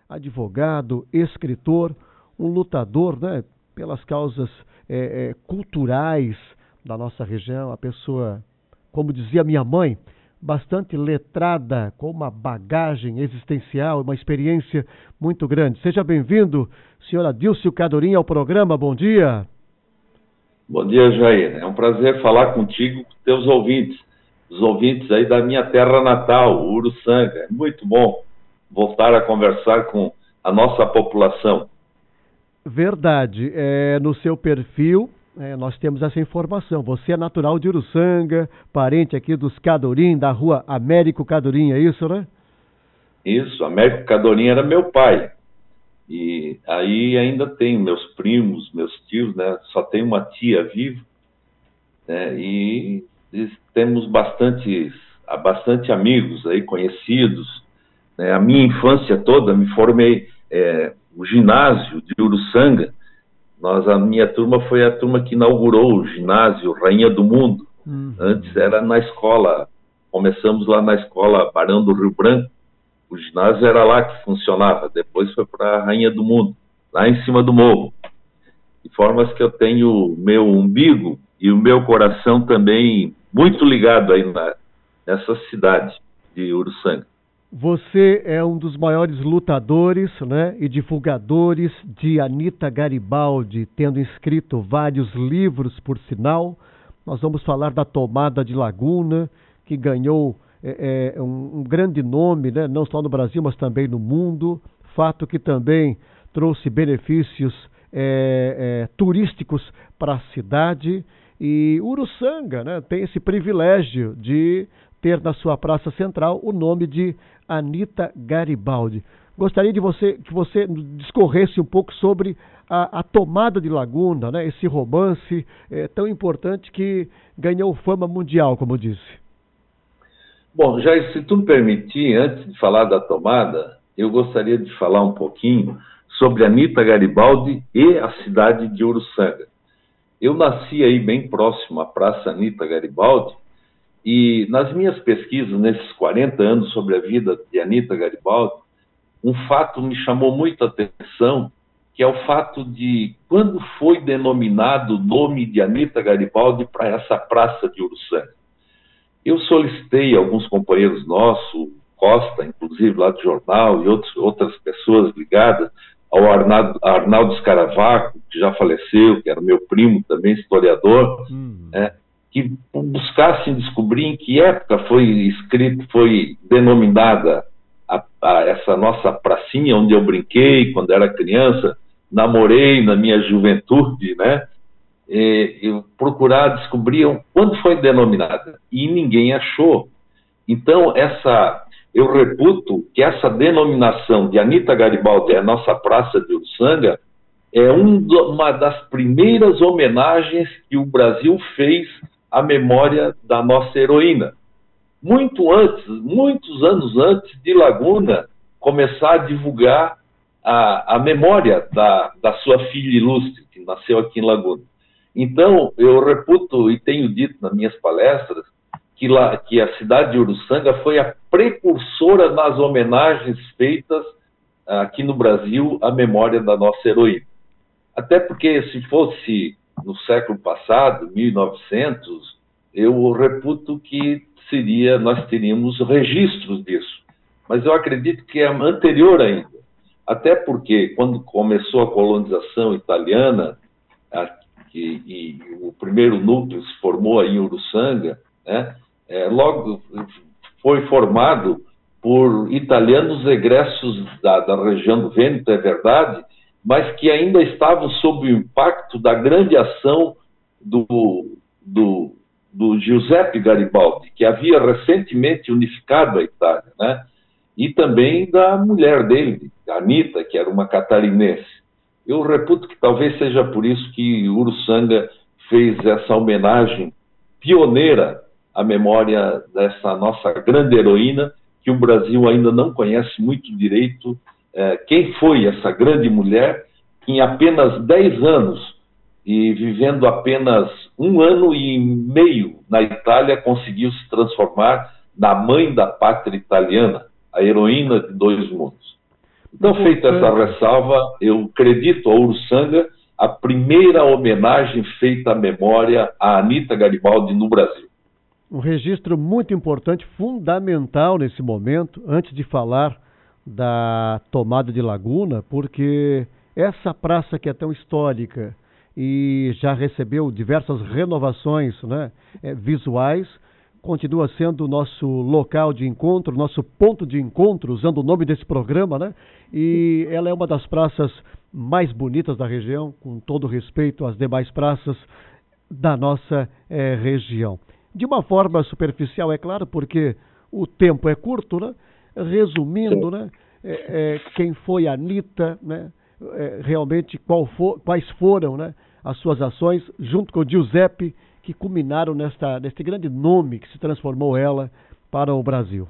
advogado, escritor, um lutador, né, pelas causas culturais da nossa região, a pessoa, como dizia minha mãe, bastante letrada, com uma bagagem existencial, uma experiência muito grande. Seja bem-vindo, senhor Adílcio Cadorim, ao programa. Bom dia. Bom dia, Jair. É um prazer falar contigo, com teus ouvintes, os ouvintes aí da minha terra natal, Uruçanga. É muito bom voltar a conversar com a nossa população. Verdade. No seu perfil, nós temos essa informação. Você é natural de Uruçanga, parente aqui dos Cadorim, da rua Américo Cadorim, é isso, né? Isso, Américo Cadorim era meu pai. E aí ainda tenho meus primos, meus tios, né? Só tenho uma tia viva, né? E temos bastante amigos aí, conhecidos, né? A minha infância toda, me formei no ginásio de Uruçanga. A minha turma foi a turma que inaugurou o ginásio Rainha do Mundo. Antes era na escola, começamos lá na escola Barão do Rio Branco. O ginásio era lá que funcionava, depois foi para a Rainha do Mundo, lá em cima do morro. De formas que eu tenho o meu umbigo e o meu coração também muito ligado aí nessa cidade de Uruçanga. Você é um dos maiores lutadores, né, e divulgadores de Anita Garibaldi, tendo escrito vários livros, por sinal. Nós vamos falar da Tomada de Laguna, que ganhou um grande nome, né, não só no Brasil, mas também no mundo. Fato que também trouxe benefícios turísticos para a cidade. E Uruçanga, né, tem esse privilégio de ter na sua praça central o nome de Anita Garibaldi. Gostaria que você discorresse um pouco sobre a Tomada de Laguna, né, esse romance tão importante que ganhou fama mundial, como disse. Bom, Jair, se tu me permitir, antes de falar da Tomada, eu gostaria de falar um pouquinho sobre Anita Garibaldi e a cidade de Uruçanga. Eu nasci aí bem próximo à Praça Anita Garibaldi, e nas minhas pesquisas, nesses 40 anos sobre a vida de Anita Garibaldi, um fato me chamou muito a atenção, que é o fato de quando foi denominado o nome de Anita Garibaldi para essa praça de Uruçanga. Eu solicitei a alguns companheiros nossos, Costa, inclusive lá do jornal, e outras pessoas ligadas, ao Arnaldo Scaravaco, que já faleceu, que era meu primo também, historiador, que buscassem descobrir em que época foi denominada essa nossa pracinha onde eu brinquei quando era criança, namorei na minha juventude, né? Eu procurar descobrir quando foi denominada, e ninguém achou. Então, eu reputo que essa denominação de Anita Garibaldi, a nossa praça de Uruçanga, é uma das primeiras homenagens que o Brasil fez à memória da nossa heroína. Muito antes, muitos anos antes de Laguna começar a divulgar a memória da sua filha ilustre, que nasceu aqui em Laguna. Então, eu reputo e tenho dito nas minhas palestras que a cidade de Uruçanga foi a precursora nas homenagens feitas aqui no Brasil à memória da nossa heroína. Até porque, se fosse no século passado, 1900, eu reputo que nós teríamos registros disso. Mas eu acredito que é anterior ainda. Até porque, quando começou a colonização italiana, e o primeiro núcleo se formou aí em Uruçanga, né, logo foi formado por italianos egressos da região do Vêneto, é verdade, mas que ainda estavam sob o impacto da grande ação do Giuseppe Garibaldi, que havia recentemente unificado a Itália, né? E também da mulher dele, Anita, que era uma catarinense. Eu reputo que talvez seja por isso que Uruçanga fez essa homenagem pioneira à memória dessa nossa grande heroína, que o Brasil ainda não conhece muito direito quem foi essa grande mulher, que em apenas 10 anos, e vivendo apenas 1 ano e meio na Itália, conseguiu se transformar na mãe da pátria italiana, a heroína de 2 mundos. Então, feita essa ressalva, eu acredito a Uruçanga a primeira homenagem feita à memória a Anita Garibaldi no Brasil. Um registro muito importante, fundamental nesse momento, antes de falar da tomada de Laguna, porque essa praça que é tão histórica e já recebeu diversas renovações, né, visuais, continua sendo o nosso local de encontro, nosso ponto de encontro, usando o nome desse programa, né? E ela é uma das praças mais bonitas da região, com todo respeito às demais praças da nossa região. De uma forma superficial, é claro, porque o tempo é curto, né? Resumindo, né? Quem foi a Anita, né? Realmente quais foram, né, as suas ações, junto com o Giuseppe, que culminaram neste grande nome que se transformou ela para o Brasil.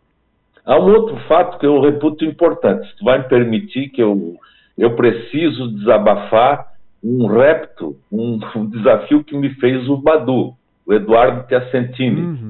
Há um outro fato que eu reputo importante. Se tu vai me permitir que eu preciso desabafar um repto, um desafio que me fez o Badu, o Eduardo Piacentini,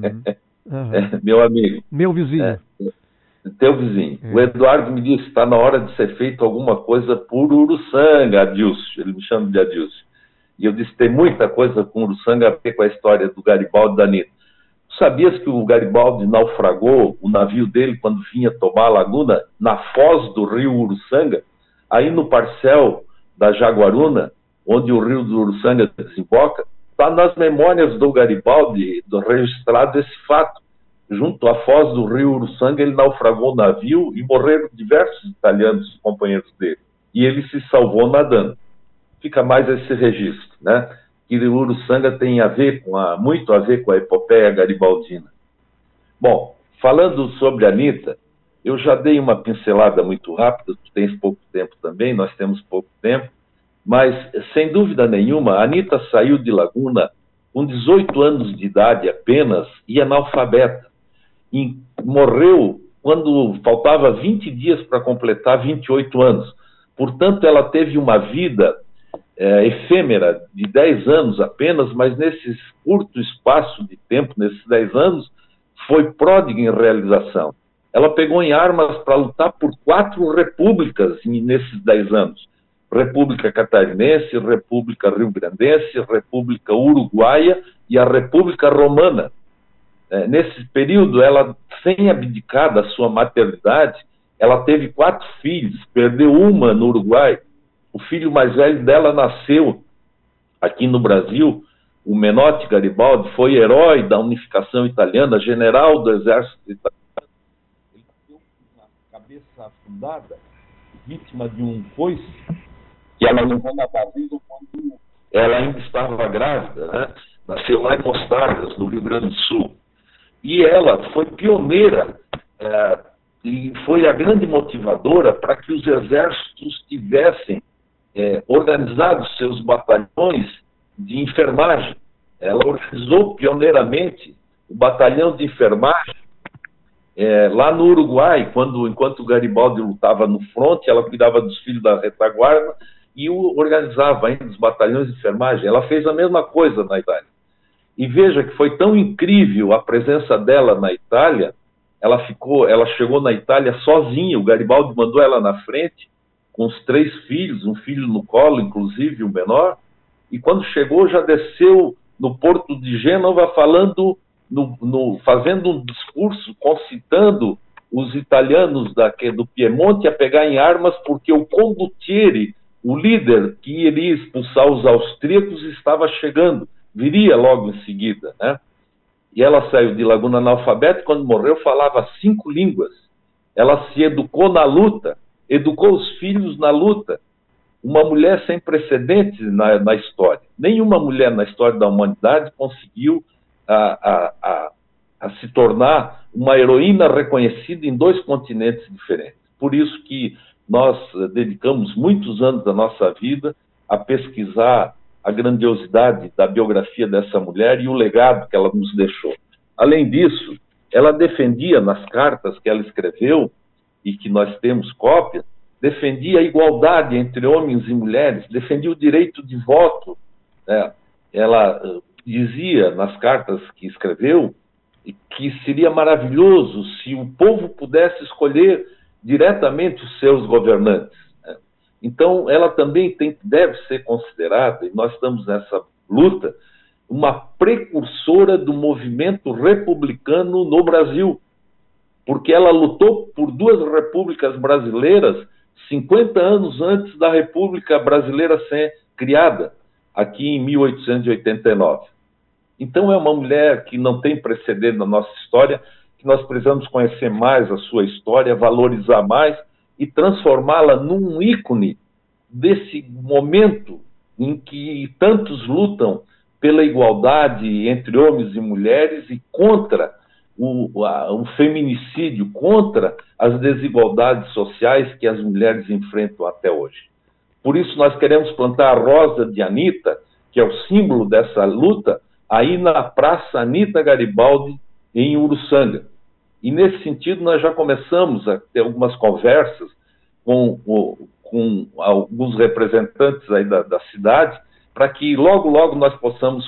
meu amigo. Meu vizinho. Teu vizinho. O Eduardo me disse que está na hora de ser feito alguma coisa por Uruçanga, Adilson. Ele me chama de Adilson. E eu disse, tem muita coisa com Uruçanga a ver com a história do Garibaldi e da Anita. Sabias que o Garibaldi naufragou o navio dele quando vinha tomar a Laguna na foz do rio Uruçanga, aí no parcel da Jaguaruna, onde o rio do Uruçanga desemboca? Está nas memórias do Garibaldi registrado esse fato. Junto à foz do rio Uruçanga, ele naufragou o navio e morreram diversos italianos, companheiros dele. E ele se salvou nadando. Fica mais esse registro, né? Que o Uruçanga tem muito a ver com a epopeia garibaldina. Bom, falando sobre a Anita, eu já dei uma pincelada muito rápida, tu tens pouco tempo também, nós temos pouco tempo, mas, sem dúvida nenhuma, a Anita saiu de Laguna com 18 anos de idade apenas e analfabeta. E morreu quando faltava 20 dias para completar 28 anos. Portanto, ela teve uma vida efêmera de 10 anos apenas, mas nesse curto espaço de tempo, nesses 10 anos, foi pródiga em realização. Ela pegou em armas para lutar por 4 repúblicas nesses 10 anos. República Catarinense, República Rio-Grandense, República Uruguaia e a República Romana. Nesse período, ela, sem abdicar da sua maternidade, ela teve 4 filhos, perdeu uma no Uruguai. O filho mais velho dela nasceu aqui no Brasil. O Menotti Garibaldi foi herói da unificação italiana, general do exército italiano. Ele nasceu com a cabeça afundada, vítima de um foice, que ela levou na barriga quando ela ainda estava grávida, né? Nasceu lá em Mostardas, no Rio Grande do Sul. E ela foi pioneira e foi a grande motivadora para que os exércitos tivessem organizados seus batalhões de enfermagem. Ela organizou pioneiramente o batalhão de enfermagem lá no Uruguai, enquanto o Garibaldi lutava no fronte, ela cuidava dos filhos da retaguarda e organizava ainda os batalhões de enfermagem. Ela fez a mesma coisa na Itália. E veja que foi tão incrível a presença dela na Itália, ela chegou na Itália sozinha, o Garibaldi mandou ela na frente, com os 3 filhos, um filho no colo, inclusive o menor, e quando chegou já desceu no porto de Gênova fazendo um discurso, concitando os italianos do Piemonte a pegar em armas, porque o condottiere, o líder que iria expulsar os austríacos, estava chegando, viria logo em seguida, né? E ela saiu de Laguna analfabeta e quando morreu falava 5 línguas. Ela se educou na luta, educou os filhos na luta. Uma mulher sem precedentes na história. Nenhuma mulher na história da humanidade conseguiu se tornar uma heroína reconhecida em 2 continentes diferentes. Por isso que nós dedicamos muitos anos da nossa vida a pesquisar a grandiosidade da biografia dessa mulher e o legado que ela nos deixou. Além disso, ela defendia nas cartas que ela escreveu, e que nós temos cópia, defendia a igualdade entre homens e mulheres, defendia o direito de voto. Ela dizia nas cartas que escreveu que seria maravilhoso se o povo pudesse escolher diretamente os seus governantes. Né? Então, ela também deve ser considerada, e nós estamos nessa luta, uma precursora do movimento republicano no Brasil, porque ela lutou por 2 repúblicas brasileiras 50 anos antes da República Brasileira ser criada, aqui em 1889. Então é uma mulher que não tem precedente na nossa história, que nós precisamos conhecer mais a sua história, valorizar mais e transformá-la num ícone desse momento em que tantos lutam pela igualdade entre homens e mulheres e contra o feminicídio, contra as desigualdades sociais que as mulheres enfrentam até hoje. Por isso nós queremos plantar a rosa de Anita, que é o símbolo dessa luta, aí na Praça Anita Garibaldi, em Uruçanga. E nesse sentido nós já começamos a ter algumas conversas com alguns representantes aí da cidade, para que logo, logo nós possamos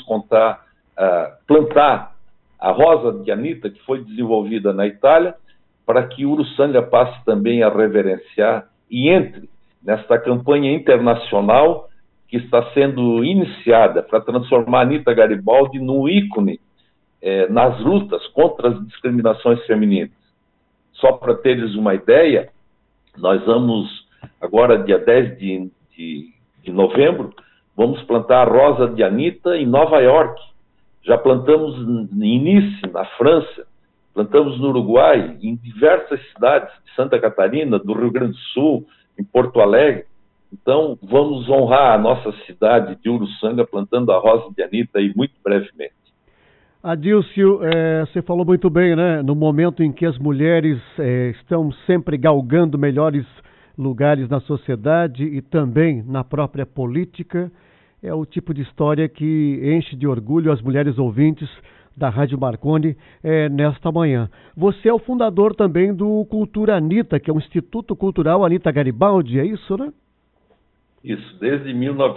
plantar a rosa de Anita, que foi desenvolvida na Itália, para que Uruçanga passe também a reverenciar e entre nesta campanha internacional que está sendo iniciada para transformar Anita Garibaldi num ícone nas lutas contra as discriminações femininas. Só para teres uma ideia, nós vamos, agora dia 10 de novembro, vamos plantar a rosa de Anita em Nova York. Já plantamos em Nice, na França, plantamos no Uruguai, em diversas cidades de Santa Catarina, do Rio Grande do Sul, em Porto Alegre. Então, vamos honrar a nossa cidade de Uruçanga plantando a rosa de Anita aí muito brevemente. Adílcio, você falou muito bem, né? No momento em que as mulheres estão sempre galgando melhores lugares na sociedade e também na própria política, é o tipo de história que enche de orgulho as mulheres ouvintes da Rádio Marconi nesta manhã. Você é o fundador também do Cultura Anita, que é o Instituto Cultural Anita Garibaldi, é isso, né? Isso, desde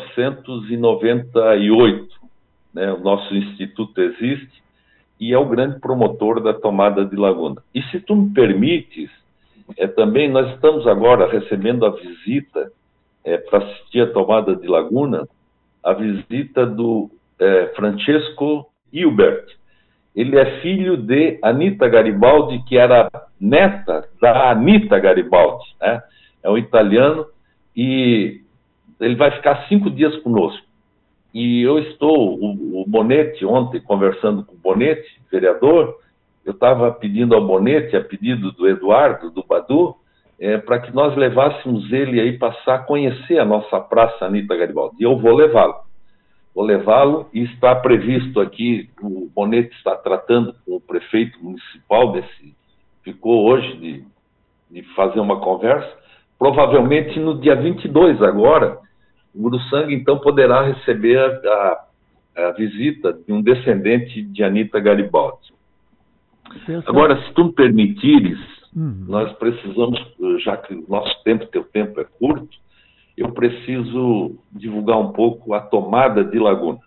1998, né, o nosso instituto existe e é o grande promotor da tomada de Laguna. E se tu me permites, também nós estamos agora recebendo a visita para assistir a tomada de Laguna, a visita do Francesco Hilbert. Ele é filho de Anita Garibaldi, que era neta da Anita Garibaldi, né? É um italiano e ele vai ficar 5 dias conosco. E eu o Bonetti, ontem, conversando com o Bonetti, vereador, eu estava pedindo ao Bonetti, a pedido do Eduardo, do Badu, para que nós levássemos ele aí passar a conhecer a nossa Praça Anita Garibaldi. E eu vou levá-lo. Vou levá-lo e está previsto aqui, o Bonetti está tratando com o prefeito municipal ficou hoje de fazer uma conversa, provavelmente no dia 22 agora, o Uruçanga então poderá receber a visita de um descendente de Anita Garibaldi. Agora, se tu me permitires, nós precisamos, já que o nosso tempo, teu tempo é curto, eu preciso divulgar um pouco a tomada de Laguna.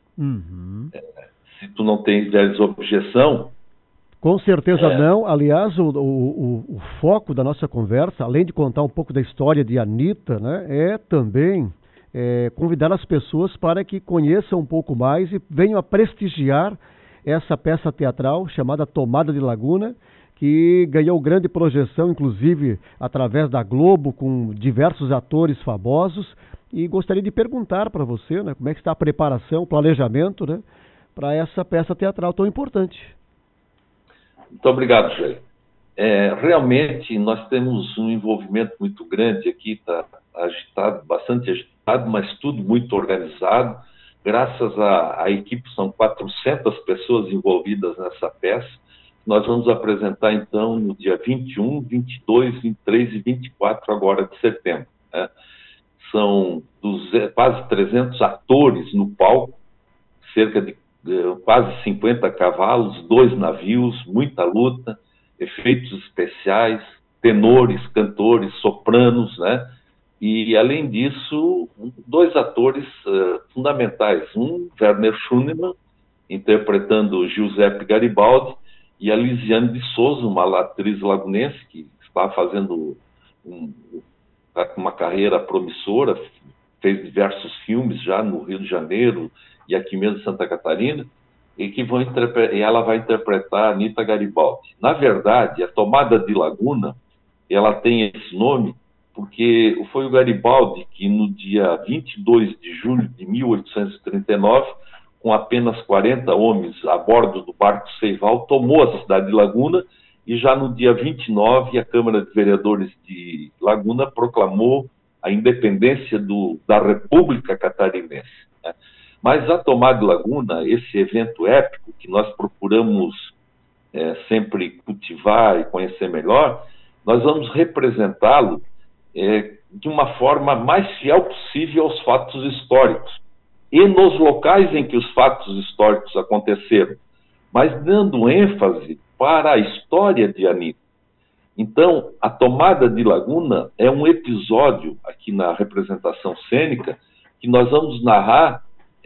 Se tu não tiveres objeção... Com certeza não. Aliás, o foco da nossa conversa, além de contar um pouco da história de Anita, né, é também convidar as pessoas para que conheçam um pouco mais e venham a prestigiar essa peça teatral chamada Tomada de Laguna, que ganhou grande projeção, inclusive através da Globo, com diversos atores famosos. E gostaria de perguntar para você, né, como é que está a preparação, o planejamento, né, para essa peça teatral tão importante. Muito obrigado, Jair. Realmente, nós temos um envolvimento muito grande aqui, está agitado, bastante agitado, mas tudo muito organizado. Graças à equipe, são 400 pessoas envolvidas nessa peça. Nós vamos apresentar, então, no dia 21, 22, 23 e 24 agora de setembro. Né? São quase 300 atores no palco, cerca de quase 50 cavalos, 2 navios, muita luta, efeitos especiais, tenores, cantores, sopranos, né? E, além disso, 2 atores fundamentais. Werner Schunemann, interpretando Giuseppe Garibaldi, e a Lisiane de Souza, uma atriz lagunense que está fazendo Tá com uma carreira promissora, fez diversos filmes já no Rio de Janeiro e aqui mesmo em Santa Catarina, e ela vai interpretar a Anita Garibaldi. Na verdade, a Tomada de Laguna, ela tem esse nome porque foi o Garibaldi que, no dia 22 de julho de 1839, com apenas 40 homens a bordo do barco Seival, tomou a cidade de Laguna, e já no dia 29, a Câmara de Vereadores de Laguna proclamou a independência da República Catarinense, né? Mas a Tomada de Laguna, esse evento épico que nós procuramos sempre cultivar e conhecer melhor, nós vamos representá-lo de uma forma mais fiel possível aos fatos históricos e nos locais em que os fatos históricos aconteceram, mas dando ênfase para a história de Anita. Então, a Tomada de Laguna é um episódio aqui na representação cênica que nós vamos narrar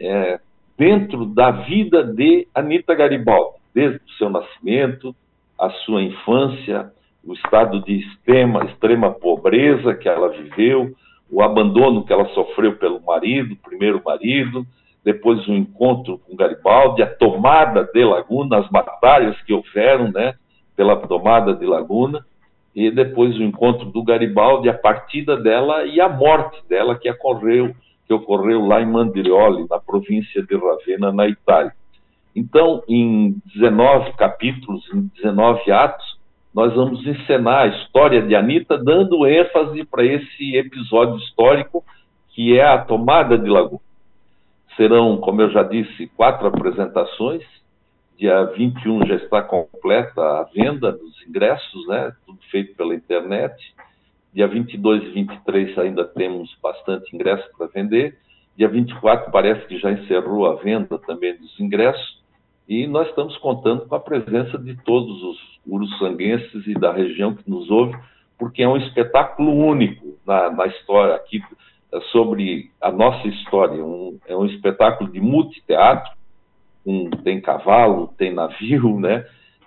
dentro da vida de Anita Garibaldi, desde o seu nascimento, a sua infância, o estado de extrema pobreza que ela viveu, o abandono que ela sofreu pelo marido, primeiro marido, depois o encontro com Garibaldi, a tomada de Laguna, as batalhas que houveram, né, pela tomada de Laguna, e depois o encontro do Garibaldi, a partida dela e a morte dela que ocorreu lá em Mandrioli, na província de Ravenna, na Itália. Então, em 19 capítulos, em 19 atos, nós vamos encenar a história de Anita, dando ênfase para esse episódio histórico que é a Tomada de Laguna. Serão, como eu já disse, 4 apresentações. Dia 21 já está completa a venda dos ingressos, né? Tudo feito pela internet. Dia 22 e 23 ainda temos bastante ingresso para vender. Dia 24 parece que já encerrou a venda também dos ingressos. E nós estamos contando com a presença de todos os uruçanguenses e da região que nos ouve, porque é um espetáculo único na história aqui, sobre a nossa história. É um espetáculo de multiteatro, tem cavalo, tem navio, né?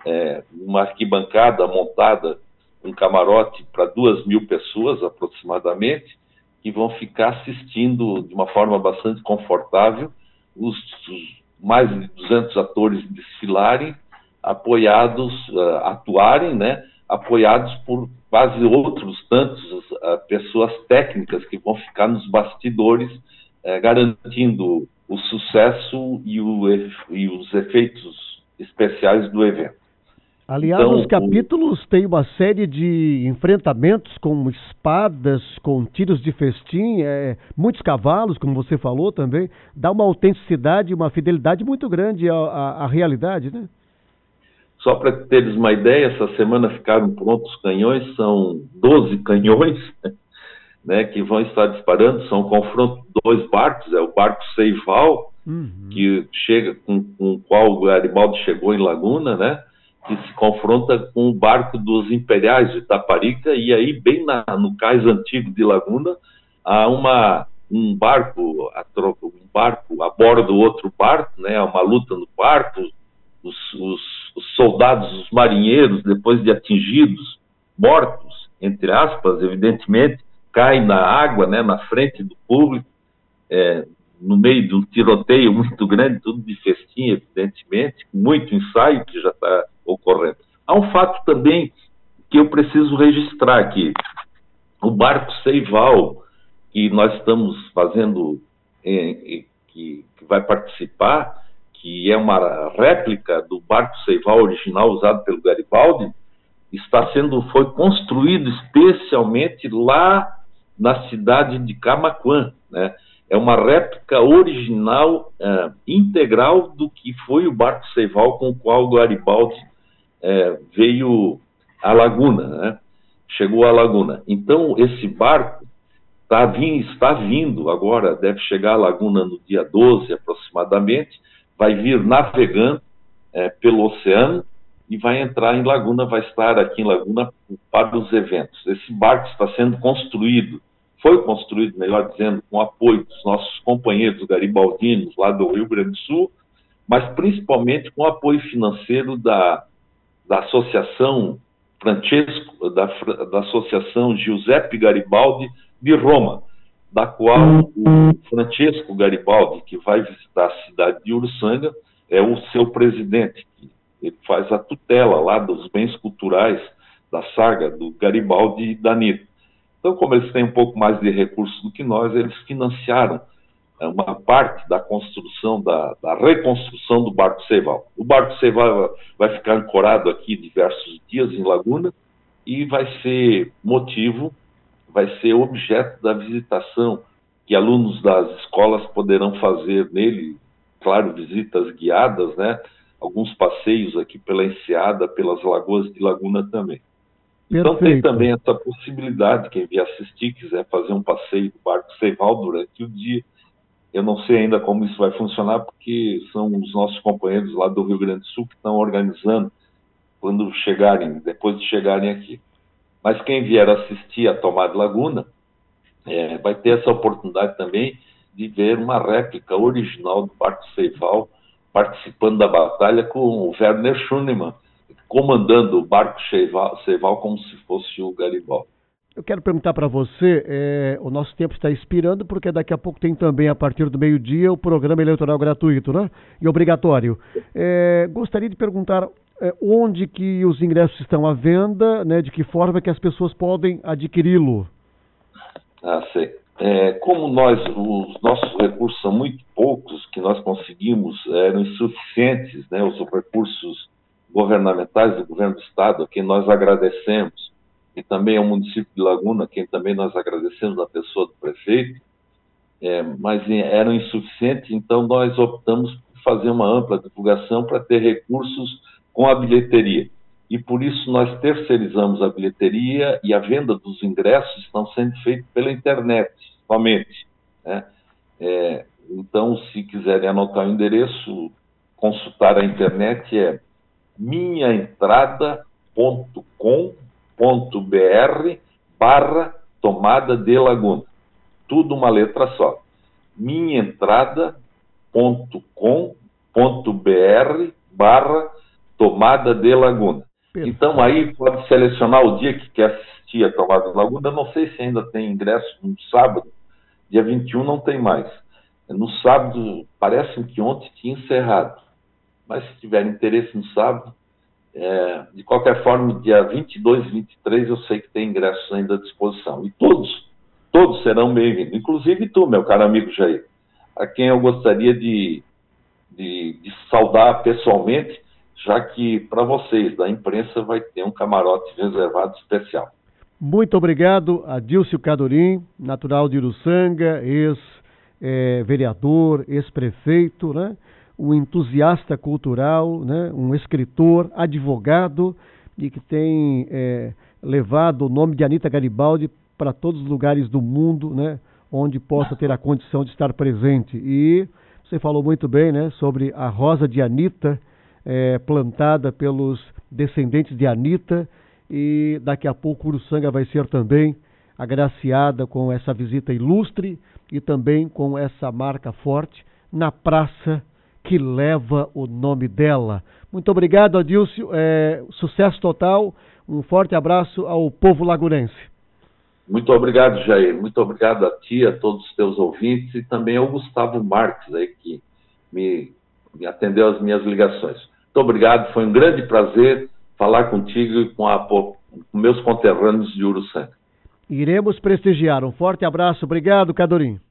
Uma arquibancada montada, um camarote para 2.000 pessoas aproximadamente, que vão ficar assistindo de uma forma bastante confortável os mais de 200 atores desfilarem, atuarem, né, apoiados por quase outros tantos pessoas técnicas que vão ficar nos bastidores, garantindo o sucesso e os efeitos especiais do evento. Aliás, então, os capítulos têm uma série de enfrentamentos com espadas, com tiros de festim, muitos cavalos, como você falou também. Dá uma autenticidade, uma fidelidade muito grande à realidade, né? Só para teres uma ideia, essa semana ficaram prontos canhões, são 12 canhões, né, que vão estar disparando. São um confronto de 2 barcos, o barco Seival, que chega com o qual o Garibaldi chegou em Laguna, né? Que se confronta com o barco dos Imperiais de Itaparica, e aí bem no cais antigo de Laguna há um barco a bordo do outro barco, né? Uma luta no barco, os soldados, os marinheiros, depois de atingidos, mortos, entre aspas, evidentemente, caem na água, né? Na frente do público, no meio de um tiroteio muito grande, tudo de festim, evidentemente, muito ensaio que já está ocorrendo. Há um fato também que eu preciso registrar aqui. O barco Seival, que nós estamos fazendo, que vai participar, que é uma réplica do barco Seival original usado pelo Garibaldi, foi construído especialmente lá na cidade de Camaquã, né? É uma réplica original, integral do que foi o barco Seival com o qual o Garibaldi veio à Laguna, né? Chegou à Laguna. Então, esse barco está vindo agora, deve chegar à Laguna no dia 12 aproximadamente, vai vir navegando pelo oceano e vai entrar em Laguna, vai estar aqui em Laguna para os eventos. Esse barco está sendo construído, foi construído, melhor dizendo, com apoio dos nossos companheiros garibaldinos lá do Rio Grande do Sul, mas principalmente com apoio financeiro da Associação Francesco, da Associação Giuseppe Garibaldi de Roma, da qual o Francesco Garibaldi, que vai visitar a cidade de Uruçanga, é o seu presidente. Ele faz a tutela lá dos bens culturais da saga do Garibaldi e da Anitta. Então, como eles têm um pouco mais de recursos do que nós, eles financiaram uma parte da construção, da reconstrução do Barco Ceibal. O Barco Ceibal vai ficar ancorado aqui diversos dias em Laguna e vai ser objeto da visitação que alunos das escolas poderão fazer nele, claro, visitas guiadas, né? Alguns passeios aqui pela enseada, pelas lagoas de Laguna também. Então tem também essa possibilidade, quem vier assistir, quiser fazer um passeio do Barco Ceibal durante o dia. Eu não sei ainda como isso vai funcionar, porque são os nossos companheiros lá do Rio Grande do Sul que estão organizando quando chegarem, depois de chegarem aqui. Mas quem vier assistir a Tomada de Laguna vai ter essa oportunidade também de ver uma réplica original do Barco Ceibal participando da batalha com o Werner Schünemann, comandando o Barco Ceibal como se fosse o Garibaldi. Eu quero perguntar para você, o nosso tempo está expirando, porque daqui a pouco tem também, a partir do meio-dia, o programa eleitoral gratuito, né? E obrigatório. Gostaria de perguntar onde que os ingressos estão à venda, né? De que forma que as pessoas podem adquiri-lo? Sei. Como os nossos recursos são muito poucos, que nós conseguimos, eram insuficientes, né? Os recursos governamentais do governo do estado, a quem nós agradecemos, e também ao município de Laguna, a quem também nós agradecemos na pessoa do prefeito, mas eram insuficientes, então nós optamos por fazer uma ampla divulgação para ter recursos com a bilheteria. E por isso nós terceirizamos a bilheteria e a venda dos ingressos estão sendo feitos pela internet somente, né? Então, se quiserem anotar o endereço, consultar a internet, é minhaentrada.com.br/Tomada de Laguna. Tudo uma letra só. minhaentrada.com.br/Tomada de Laguna. Então aí pode selecionar o dia que quer assistir a Tomada de Laguna. Eu não sei se ainda tem ingresso no sábado, dia 21 não tem mais. No sábado, parece que ontem tinha encerrado. Mas se tiver interesse no sábado, de qualquer forma, dia 22 e 23 eu sei que tem ingressos ainda à disposição. E todos serão bem-vindos, inclusive tu, meu caro amigo Jair, a quem eu gostaria de saudar pessoalmente, já que para vocês da imprensa vai ter um camarote reservado especial. Muito obrigado, Adílcio Cadorim, natural de Uruçanga, ex-vereador, ex-prefeito, né? Um entusiasta cultural, né? Um escritor, advogado e que tem levado o nome de Anitta Garibaldi para todos os lugares do mundo, né? Onde possa ter a condição de estar presente. E você falou muito bem, né? Sobre a rosa de Anitta, plantada pelos descendentes de Anitta, e daqui a pouco Uruçanga vai ser também agraciada com essa visita ilustre e também com essa marca forte na praça que leva o nome dela. Muito obrigado, Adílcio. Sucesso total. Um forte abraço ao povo lagunense. Muito obrigado, Jair. Muito obrigado a ti, a todos os teus ouvintes e também ao Gustavo Marques, aí, que me atendeu às minhas ligações. Muito obrigado. Foi um grande prazer falar contigo e com meus conterrâneos de Uruçanga. Iremos prestigiar. Um forte abraço. Obrigado, Cadorim.